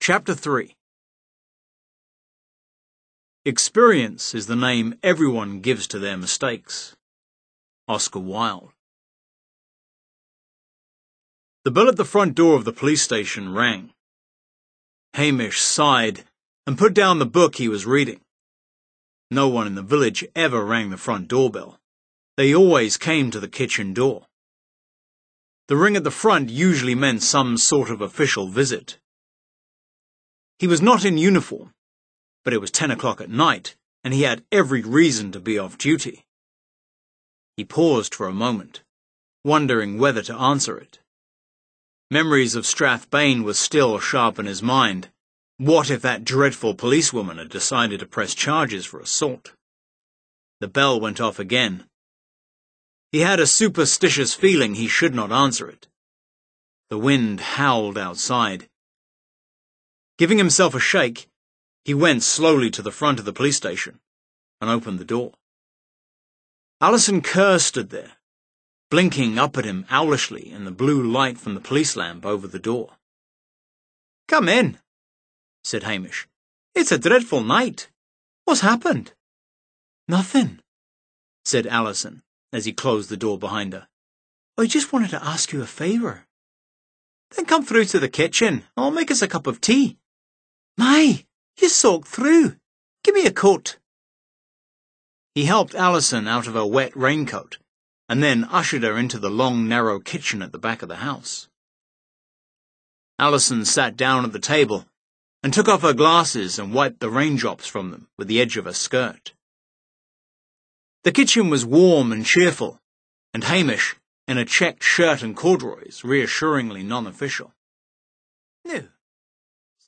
Chapter 3. Experience is the name everyone gives to their mistakes. Oscar Wilde. The bell at the front door of the police station rang. Hamish sighed and put down the book he was reading. No one in the village ever rang the front doorbell. They always came to the kitchen door. The ring at the front usually meant some sort of official visit. He was not in uniform, but it was 10 o'clock at night, and he had every reason to be off duty. He paused for a moment, wondering whether to answer it. Memories of Strathbane were still sharp in his mind. What if that dreadful policewoman had decided to press charges for assault? The bell went off again. He had a superstitious feeling he should not answer it. The wind howled outside. Giving himself a shake, he went slowly to the front of the police station and opened the door. Alison Kerr stood there, blinking up at him owlishly in the blue light from the police lamp over the door. "Come in," said Hamish. "It's a dreadful night. What's happened?" "Nothing," said Alison as he closed the door behind her. "I just wanted to ask you a favour." "Then come through to the kitchen. I'll make us a cup of tea." "My, you soaked through. Give me a coat." He helped Alison out of her wet raincoat and then ushered her into the long, narrow kitchen at the back of the house. Alison sat down at the table and took off her glasses and wiped the raindrops from them with the edge of her skirt. The kitchen was warm and cheerful, and Hamish, in a checked shirt and corduroys, reassuringly non-official. "No,